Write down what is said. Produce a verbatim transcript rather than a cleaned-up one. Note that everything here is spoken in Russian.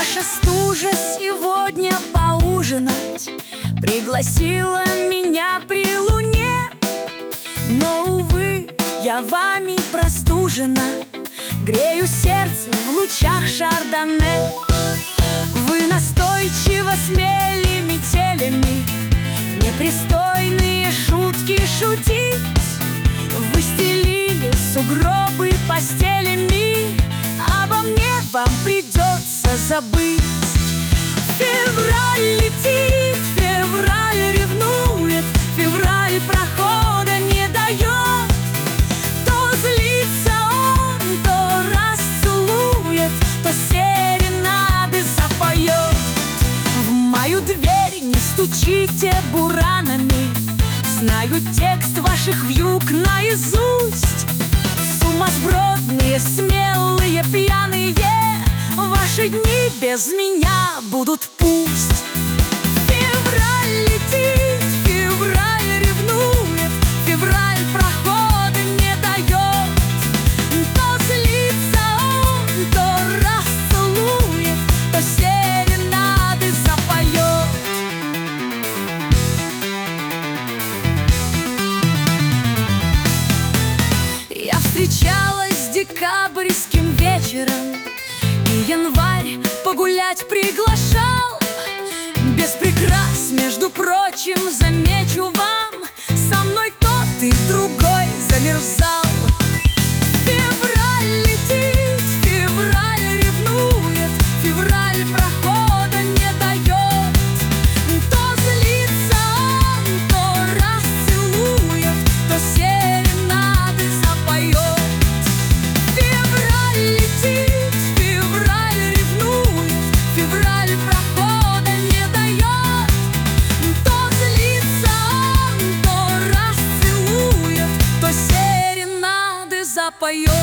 Наша стужа сегодня поужинать пригласила меня при луне. Но, увы, я вами простужена, грею сердце в лучах шардоне. Вы настойчиво смели метелями непристойные шутки шутить. Вы стелили сугробы постелями, обо мне вам придется забыть. Февраль летит, февраль ревнует, февраль прохода не дает. То злится он, то расцелует, то серенады запоет. В мою дверь не стучите буранами, знаю текст ваших вьюг наизусть. Сумасбродные, смелые, пьяные, ваши дни без меня будут пусть. Февраль летит, февраль ревнует, февраль прохода не дает. То злится он, то расцелует, то серенады запоет. Я встречалась с декабрьским вечером, и январь погулять приглашал. Без прикрас, между прочим, замечу вам, со мной тот и другой замерзал. Февраль летит, февраль ревнует, февраль прохода не дает. То злится он, то расцелует, то серенады запоет. Февраль летит, февраль ревнует, февраль прохода не дает. То злится он, то расцелует, то серенады запоет.